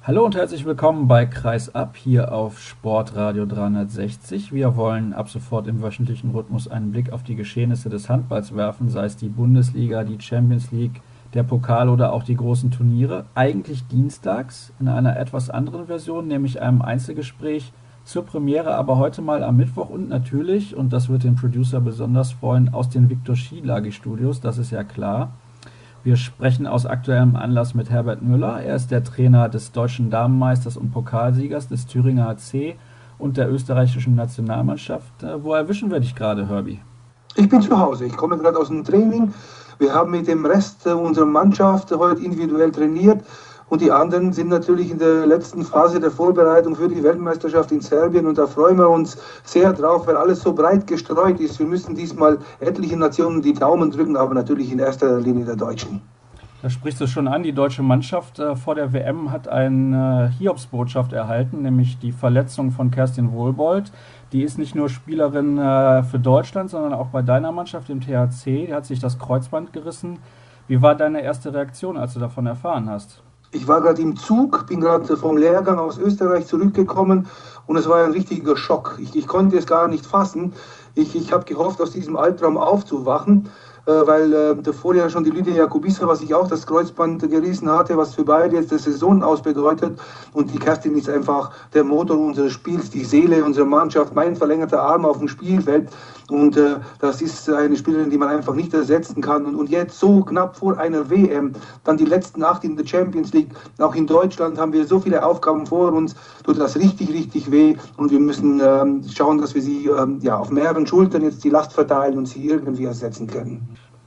Hallo und herzlich willkommen bei Kreis ab hier auf Sportradio 360. Wir wollen ab sofort im wöchentlichen Rhythmus einen Blick auf die Geschehnisse des Handballs werfen, sei es die Bundesliga, die Champions League, der Pokal oder auch die großen Turniere. Eigentlich dienstags in einer etwas anderen Version, nämlich einem Einzelgespräch zur Premiere, aber heute mal am Mittwoch und natürlich, und das wird den Producer besonders freuen, aus den Viktor Schielagi Studios, das ist ja klar. Wir sprechen aus aktuellem Anlass mit Herbert Müller. Er ist der Trainer des deutschen Damenmeisters und Pokalsiegers des Thüringer HC und der österreichischen Nationalmannschaft. Wo erwischen wir dich gerade, Herbie? Ich bin zu Hause. Ich komme gerade aus dem Training. Wir haben mit dem Rest unserer Mannschaft heute individuell trainiert. Und die anderen sind natürlich in der letzten Phase der Vorbereitung für die Weltmeisterschaft in Serbien. Und da freuen wir uns sehr drauf, weil alles so breit gestreut ist. Wir müssen diesmal etlichen Nationen die Daumen drücken, aber natürlich in erster Linie der Deutschen. Da sprichst du schon an, die deutsche Mannschaft vor der WM hat eine Hiobsbotschaft erhalten, nämlich die Verletzung von Kerstin Wohlbold. Die ist nicht nur Spielerin für Deutschland, sondern auch bei deiner Mannschaft im THC. Die hat sich das Kreuzband gerissen. Wie war deine erste Reaktion, als du davon erfahren hast? Ich war gerade im Zug, bin gerade vom Lehrgang aus Österreich zurückgekommen und es war ein richtiger Schock. Ich konnte es gar nicht fassen. Ich habe gehofft, aus diesem Albtraum aufzuwachen, weil davor ja schon die Lydia Jakubisova sich auch das Kreuzband gerissen hatte, was für beide jetzt die Saison ausbedeutet. Und die Kerstin ist einfach der Motor unseres Spiels, die Seele unserer Mannschaft, mein verlängerter Arm auf dem Spielfeld. Und das ist eine Spielerin, die man einfach nicht ersetzen kann. Und jetzt so knapp vor einer WM, dann die letzten 8 in der Champions League. Auch in Deutschland haben wir so viele Aufgaben vor uns, tut das richtig, richtig weh. Und wir müssen schauen, dass wir sie auf mehreren Schultern jetzt die Last verteilen und sie irgendwie ersetzen können.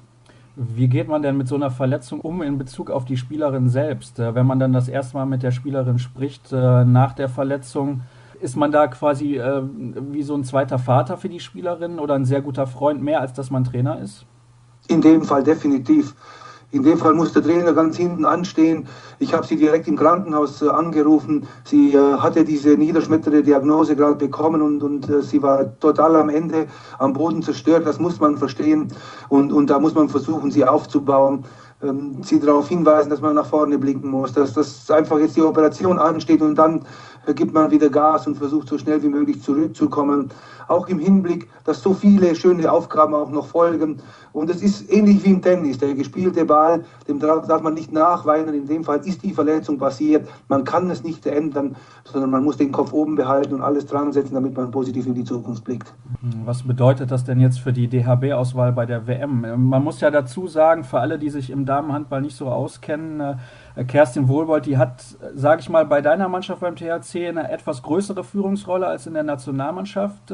Wie geht man denn mit so einer Verletzung um in Bezug auf die Spielerin selbst? Wenn man dann das erste Mal mit der Spielerin spricht nach der Verletzung, ist man da quasi wie so ein zweiter Vater für die Spielerin oder ein sehr guter Freund, mehr als dass man Trainer ist? In dem Fall definitiv. In dem Fall muss der Trainer ganz hinten anstehen. Ich habe sie direkt im Krankenhaus angerufen. Sie hatte diese niederschmetternde Diagnose gerade bekommen und sie war total am Ende, am Boden zerstört. Das muss man verstehen und da muss man versuchen, sie aufzubauen. Sie darauf hinweisen, dass man nach vorne blicken muss, dass einfach jetzt die Operation ansteht und dann gibt man wieder Gas und versucht so schnell wie möglich zurückzukommen. Auch im Hinblick, dass so viele schöne Aufgaben auch noch folgen. Und es ist ähnlich wie im Tennis. Der gespielte Ball, dem darf man nicht nachweinen. In dem Fall ist die Verletzung passiert. Man kann es nicht ändern, sondern man muss den Kopf oben behalten und alles dran setzen, damit man positiv in die Zukunft blickt. Was bedeutet das denn jetzt für die DHB-Auswahl bei der WM? Man muss ja dazu sagen, für alle, die sich im Damenhandball nicht so auskennen, Kerstin Wohlbold, die hat, sage ich mal, bei deiner Mannschaft beim THC eine etwas größere Führungsrolle als in der Nationalmannschaft.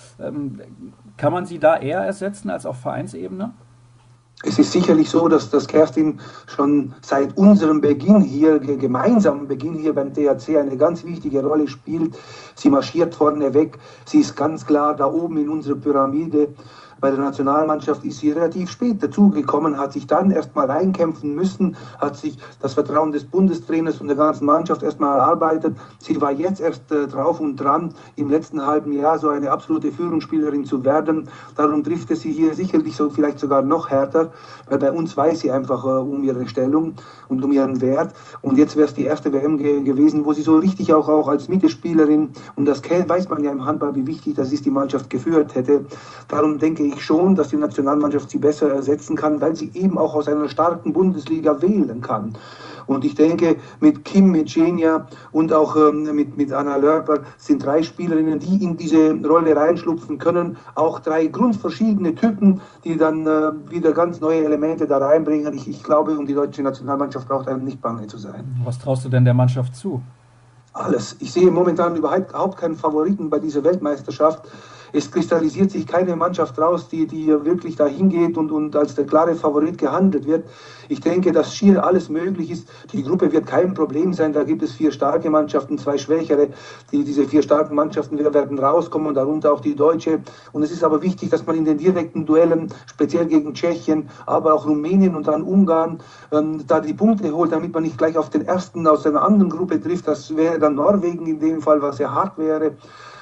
Kann man sie da eher ersetzen als auf Vereinsebene? Es ist sicherlich so, dass Kerstin schon seit unserem Beginn hier, gemeinsamen Beginn hier beim THC eine ganz wichtige Rolle spielt. Sie marschiert vorne weg, sie ist ganz klar da oben in unserer Pyramide. Bei der Nationalmannschaft ist sie relativ spät dazugekommen, hat sich dann erstmal reinkämpfen müssen, hat sich das Vertrauen des Bundestrainers und der ganzen Mannschaft erstmal erarbeitet. Sie war jetzt erst drauf und dran, im letzten halben Jahr so eine absolute Führungsspielerin zu werden. Darum trifft es sie hier sicherlich so, vielleicht sogar noch härter, weil bei uns weiß sie einfach um ihre Stellung und um ihren Wert. Und jetzt wäre es die erste WM gewesen, wo sie so richtig auch als Mittelspielerin, und das weiß man ja im Handball, wie wichtig das ist, die Mannschaft geführt hätte. Darum denke ich schon, dass die Nationalmannschaft sie besser ersetzen kann, weil sie eben auch aus einer starken Bundesliga wählen kann. Und ich denke, mit Kim, mit Genia und auch mit Anna Lörper sind 3 Spielerinnen, die in diese Rolle reinschlupfen können. Auch 3 grundverschiedene Typen, die dann wieder ganz neue Elemente da reinbringen. Ich glaube, um die deutsche Nationalmannschaft braucht einem nicht bange zu sein. Was traust du denn der Mannschaft zu? Alles. Ich sehe momentan überhaupt keinen Favoriten bei dieser Weltmeisterschaft. Es kristallisiert sich keine Mannschaft raus, die wirklich da hingeht und als der klare Favorit gehandelt wird. Ich denke, dass schier alles möglich ist. Die Gruppe wird kein Problem sein. Da gibt es 4 starke Mannschaften, 2 schwächere. Diese 4 starken Mannschaften werden rauskommen, darunter auch die deutsche. Und es ist aber wichtig, dass man in den direkten Duellen, speziell gegen Tschechien, aber auch Rumänien und dann Ungarn, da die Punkte holt, damit man nicht gleich auf den ersten aus einer anderen Gruppe trifft. Das wäre dann Norwegen in dem Fall, was sehr hart wäre.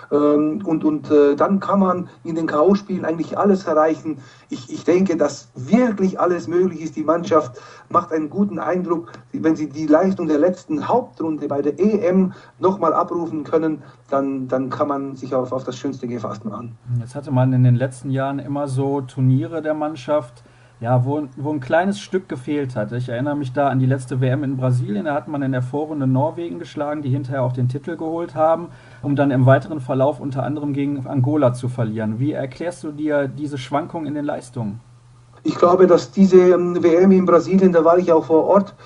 Dann kann man in den K.O.-Spielen eigentlich alles erreichen. Ich denke, dass wirklich alles möglich ist. Die Mannschaft macht einen guten Eindruck. Wenn sie die Leistung der letzten Hauptrunde bei der EM nochmal abrufen können, dann kann man sich auf das Schönste gefasst machen. Jetzt hatte man in den letzten Jahren immer so Turniere der Mannschaft, ja, wo ein kleines Stück gefehlt hat. Ich erinnere mich da an die letzte WM in Brasilien. Da hat man in der Vorrunde Norwegen geschlagen, die hinterher auch den Titel geholt haben, um dann im weiteren Verlauf unter anderem gegen Angola zu verlieren. Wie erklärst du dir diese Schwankungen in den Leistungen? Ich glaube, dass diese WM in Brasilien, da war ich auch vor Ort,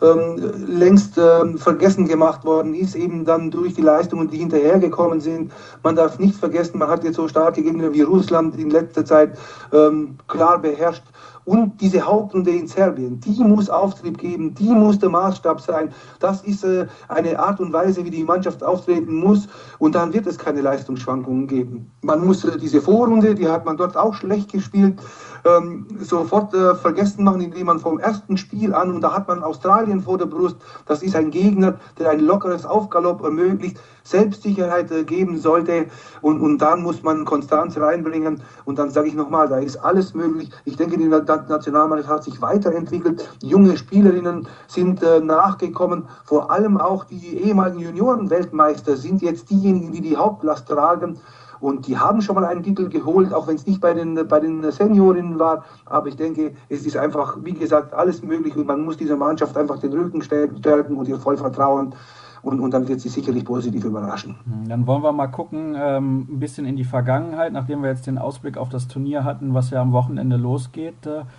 längst vergessen gemacht worden ist, eben dann durch die Leistungen, die hinterhergekommen sind. Man darf nicht vergessen, man hat jetzt so starke Gegner wie Russland in letzter Zeit klar beherrscht. Und diese Hauptrunde in Serbien, die muss Auftrieb geben, die muss der Maßstab sein. Das ist eine Art und Weise, wie die Mannschaft auftreten muss. Und dann wird es keine Leistungsschwankungen geben. Man muss diese Vorrunde, die hat man dort auch schlecht gespielt, sofort vergessen machen, indem man vom ersten Spiel an, und da hat man Australien vor der Brust, das ist ein Gegner, der ein lockeres Aufgalopp ermöglicht, Selbstsicherheit geben sollte, und dann muss man Konstanz reinbringen, und dann sage ich nochmal, da ist alles möglich. Ich denke, die Nationalmannschaft hat sich weiterentwickelt, junge Spielerinnen sind nachgekommen, vor allem auch die ehemaligen Junioren-Weltmeister sind jetzt diejenigen, die die Hauptlast tragen. Und die haben schon mal einen Titel geholt, auch wenn es nicht bei den Seniorinnen war. Aber ich denke, es ist einfach, wie gesagt, alles möglich. Und man muss dieser Mannschaft einfach den Rücken stärken und ihr voll vertrauen. Und dann wird sie sicherlich positiv überraschen. Dann wollen wir mal gucken, ein bisschen in die Vergangenheit, nachdem wir jetzt den Ausblick auf das Turnier hatten, was ja am Wochenende losgeht.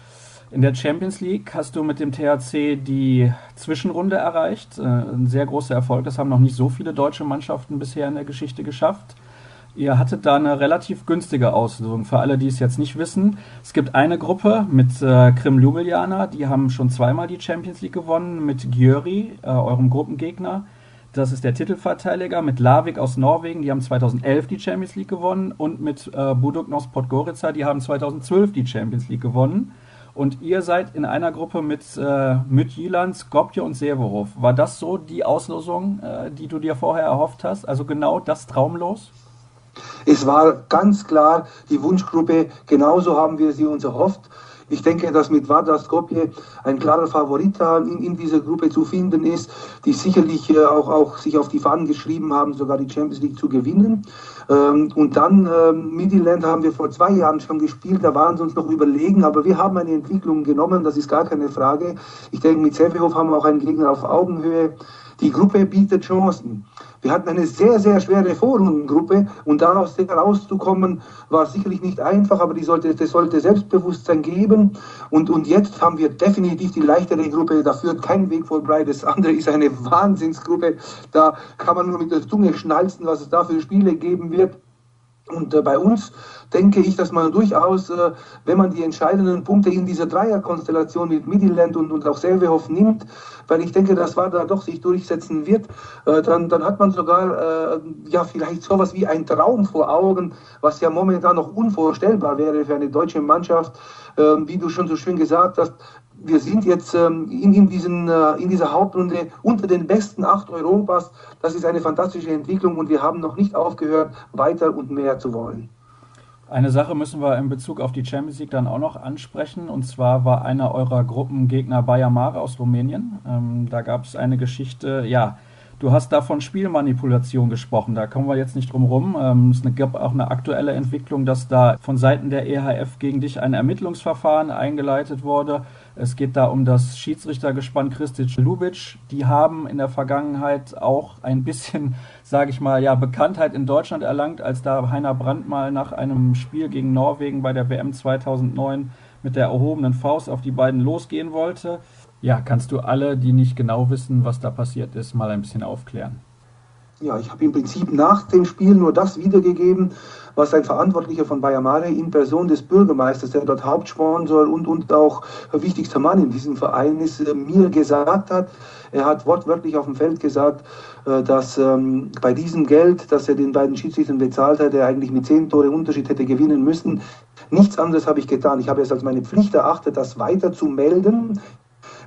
In der Champions League hast du mit dem THC die Zwischenrunde erreicht. Ein sehr großer Erfolg. Das haben noch nicht so viele deutsche Mannschaften bisher in der Geschichte geschafft. Ihr hattet da eine relativ günstige Auslosung. Für alle, die es jetzt nicht wissen, es gibt eine Gruppe mit Krim Ljubljana, die haben schon zweimal die Champions League gewonnen, mit Győri, eurem Gruppengegner. Das ist der Titelverteidiger, mit Larvik aus Norwegen, die haben 2011 die Champions League gewonnen, und mit Budućnost Podgorica, die haben 2012 die Champions League gewonnen. Und ihr seid in einer Gruppe mit Midtjylland, Skopje und Sävehof. War das so die Auslosung, die du dir vorher erhofft hast? Also genau das Traumlos? Es war ganz klar die Wunschgruppe, genauso haben wir sie uns erhofft. Ich denke, dass mit Vardar Skopje ein klarer Favorit in dieser Gruppe zu finden ist, die sicherlich auch sich auf die Fahnen geschrieben haben, sogar die Champions League zu gewinnen. Und dann Midtjylland haben wir vor 2 Jahren schon gespielt, da waren sie uns noch überlegen, aber wir haben eine Entwicklung genommen, das ist gar keine Frage. Ich denke, mit Sävehof haben wir auch einen Gegner auf Augenhöhe. Die Gruppe bietet Chancen. Wir hatten eine sehr, sehr schwere Vorrundengruppe, und daraus herauszukommen war sicherlich nicht einfach, aber das sollte Selbstbewusstsein geben. Und jetzt haben wir definitiv die leichtere Gruppe, da führt kein Weg vorbei. Das andere ist eine Wahnsinnsgruppe, da kann man nur mit der Zunge schnalzen, was es da für Spiele geben wird. Und bei uns denke ich, dass man durchaus, wenn man die entscheidenden Punkte in dieser Dreierkonstellation mit Midtjylland und auch Sävehof nimmt, weil ich denke, dass Vardar doch sich durchsetzen wird, dann hat man sogar vielleicht sowas wie ein Traum vor Augen, was ja momentan noch unvorstellbar wäre für eine deutsche Mannschaft. Wie du schon so schön gesagt hast, wir sind jetzt in dieser Hauptrunde unter den besten 8 Europas. Das ist eine fantastische Entwicklung, und wir haben noch nicht aufgehört, weiter und mehr zu wollen. Eine Sache müssen wir in Bezug auf die Champions League dann auch noch ansprechen, und zwar war einer eurer Gruppengegner Baia Mare aus Rumänien. Da gab es eine Geschichte, ja, du hast da von Spielmanipulation gesprochen, da kommen wir jetzt nicht drum rum. Es gab auch eine aktuelle Entwicklung, dass da von Seiten der EHF gegen dich ein Ermittlungsverfahren eingeleitet wurde. Es geht da um das Schiedsrichtergespann Kristic Ljubic. Die haben in der Vergangenheit auch ein bisschen, sage ich mal, ja, Bekanntheit in Deutschland erlangt, als da Heiner Brandt mal nach einem Spiel gegen Norwegen bei der WM 2009 mit der erhobenen Faust auf die beiden losgehen wollte. Ja, kannst du alle, die nicht genau wissen, was da passiert ist, mal ein bisschen aufklären? Ja, ich habe im Prinzip nach dem Spiel nur das wiedergegeben, was ein Verantwortlicher von Baia Mare in Person des Bürgermeisters, der dort Hauptsponsor und auch wichtigster Mann in diesem Verein ist, mir gesagt hat. Er hat wortwörtlich auf dem Feld gesagt, dass bei diesem Geld, das er den beiden Schiedsrichtern bezahlt hat, er eigentlich mit 10 Tore Unterschied hätte gewinnen müssen. Nichts anderes habe ich getan. Ich habe es als meine Pflicht erachtet, das weiter zu melden.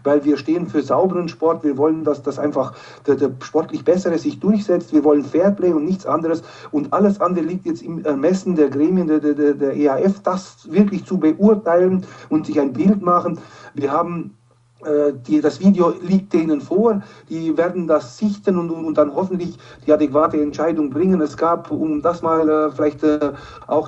weil wir stehen für sauberen Sport. Wir wollen, dass das einfach der sportlich Bessere sich durchsetzt. Wir wollen Fairplay und nichts anderes. Und alles andere liegt jetzt im Ermessen der Gremien der EHF, das wirklich zu beurteilen und sich ein Bild machen. Wir haben das Video liegt denen vor, die werden das sichten und dann hoffentlich die adäquate Entscheidung bringen. Es gab, um das mal vielleicht auch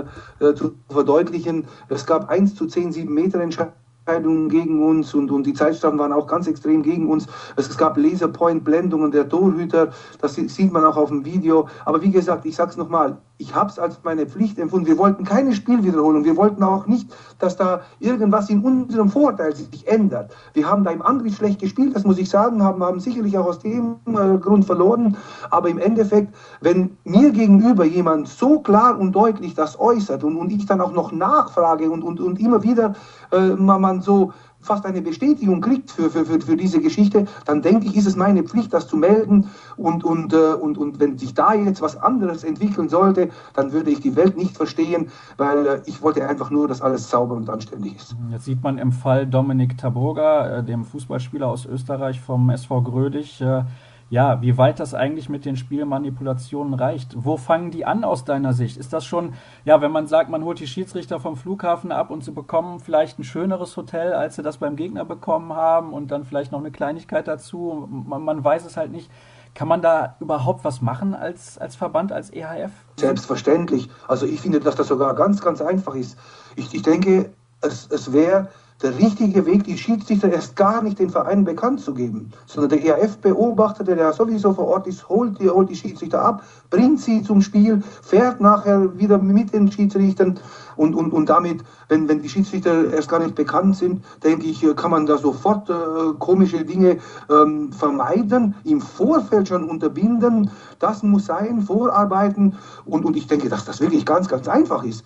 zu verdeutlichen, es gab 1:10 7 Meter Entscheidungen gegen uns und die Zeitstrafen waren auch ganz extrem gegen uns. Es gab Laserpoint-Blendungen der Torhüter, das sieht man auch auf dem Video. Aber wie gesagt, ich sage es nochmal, ich habe es als meine Pflicht empfunden. Wir wollten keine Spielwiederholung, wir wollten auch nicht, dass da irgendwas in unserem Vorteil sich ändert. Wir haben da im Angriff schlecht gespielt, das muss ich sagen, haben sicherlich auch aus dem Grund verloren. Aber im Endeffekt, wenn mir gegenüber jemand so klar und deutlich das äußert und ich dann auch noch nachfrage und immer wieder man so fast eine Bestätigung kriegt für diese Geschichte, dann denke ich, ist es meine Pflicht, das zu melden und wenn sich da jetzt was anderes entwickeln sollte, dann würde ich die Welt nicht verstehen, weil ich wollte einfach nur, dass alles sauber und anständig ist. Jetzt sieht man im Fall Dominik Taboga, dem Fußballspieler aus Österreich vom SV Grödig, ja, wie weit das eigentlich mit den Spielmanipulationen reicht. Wo fangen die an aus deiner Sicht? Ist das schon, ja, wenn man sagt, man holt die Schiedsrichter vom Flughafen ab und sie bekommen vielleicht ein schöneres Hotel, als sie das beim Gegner bekommen haben und dann vielleicht noch eine Kleinigkeit dazu, man weiß es halt nicht. Kann man da überhaupt was machen als Verband, als EHF? Selbstverständlich. Also ich finde, dass das sogar ganz, ganz einfach ist. Ich denke, es wäre der richtige Weg, die Schiedsrichter erst gar nicht den Vereinen bekannt zu geben, sondern der EHF-Beobachter, der sowieso vor Ort ist, holt die Schiedsrichter ab, bringt sie zum Spiel, fährt nachher wieder mit den Schiedsrichtern und damit, wenn die Schiedsrichter erst gar nicht bekannt sind, denke ich, kann man da sofort komische Dinge vermeiden, im Vorfeld schon unterbinden. Das muss sein, vorarbeiten und ich denke, dass das wirklich ganz, ganz einfach ist.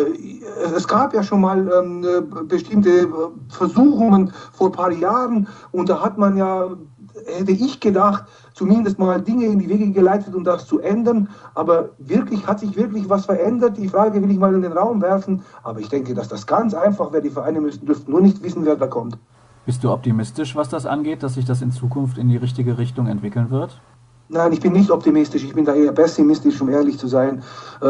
Es gab ja schon mal bestimmte Versuchungen vor ein paar Jahren und da hat man ja, hätte ich gedacht, zumindest mal Dinge in die Wege geleitet, um das zu ändern. Aber hat sich wirklich was verändert? Die Frage will ich mal in den Raum werfen. Aber ich denke, dass das ganz einfach wäre. Die Vereine dürften nur nicht wissen, wer da kommt. Bist du optimistisch, was das angeht, dass sich das in Zukunft in die richtige Richtung entwickeln wird? Nein, ich bin nicht optimistisch. Ich bin da eher pessimistisch, um ehrlich zu sein.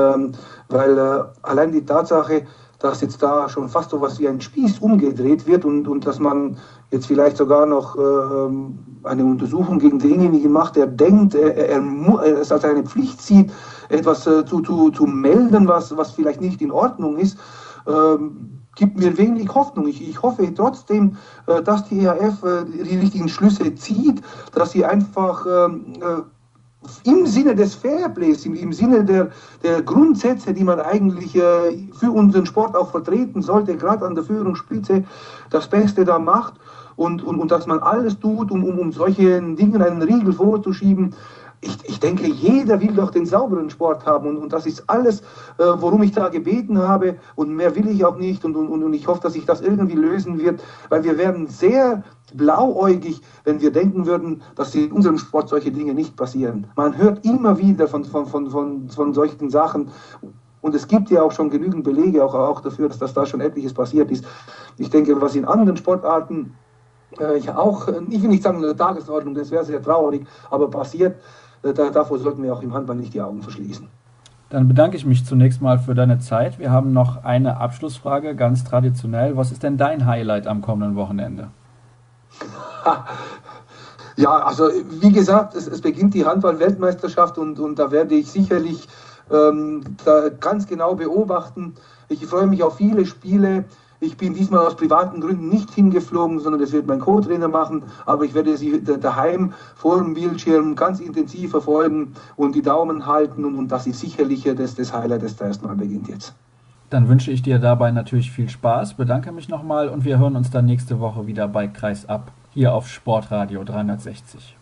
Weil allein die Tatsache, dass jetzt da schon fast so was wie ein Spieß umgedreht wird und dass man jetzt vielleicht sogar noch eine Untersuchung gegen denjenigen macht, der denkt, er es als eine Pflicht sieht, etwas zu melden, was vielleicht nicht in Ordnung ist, gibt mir wenig Hoffnung. Ich hoffe trotzdem, dass die EHF die richtigen Schlüsse zieht, dass sie einfach im Sinne des Fairplays, im Sinne der Grundsätze, die man eigentlich für unseren Sport auch vertreten sollte, gerade an der Führungsspitze, das Beste da macht und dass man alles tut, um solchen Dingen einen Riegel vorzuschieben. Ich denke, jeder will doch den sauberen Sport haben und das ist alles, worum ich da gebeten habe und mehr will ich auch nicht und ich hoffe, dass sich das irgendwie lösen wird, weil wir werden sehr blauäugig, wenn wir denken würden, dass in unserem Sport solche Dinge nicht passieren. Man hört immer wieder von solchen Sachen und es gibt ja auch schon genügend Belege auch dafür, dass da schon etliches passiert ist. Ich denke, was in anderen Sportarten ich will nicht sagen in der Tagesordnung, das wäre sehr traurig, aber passiert, davor sollten wir auch im Handball nicht die Augen verschließen. Dann bedanke ich mich zunächst mal für deine Zeit. Wir haben noch eine Abschlussfrage, ganz traditionell. Was ist denn dein Highlight am kommenden Wochenende? Ja, also wie gesagt, es beginnt die Handball-Weltmeisterschaft und da werde ich sicherlich da ganz genau beobachten. Ich freue mich auf viele Spiele. Ich bin diesmal aus privaten Gründen nicht hingeflogen, sondern das wird mein Co-Trainer machen. Aber ich werde sie daheim vor dem Bildschirm ganz intensiv verfolgen und die Daumen halten. Und das ist sicherlich das Highlight, das da erstmal beginnt jetzt. Dann wünsche ich dir dabei natürlich viel Spaß, bedanke mich nochmal und wir hören uns dann nächste Woche wieder bei Kreisab hier auf Sportradio 360.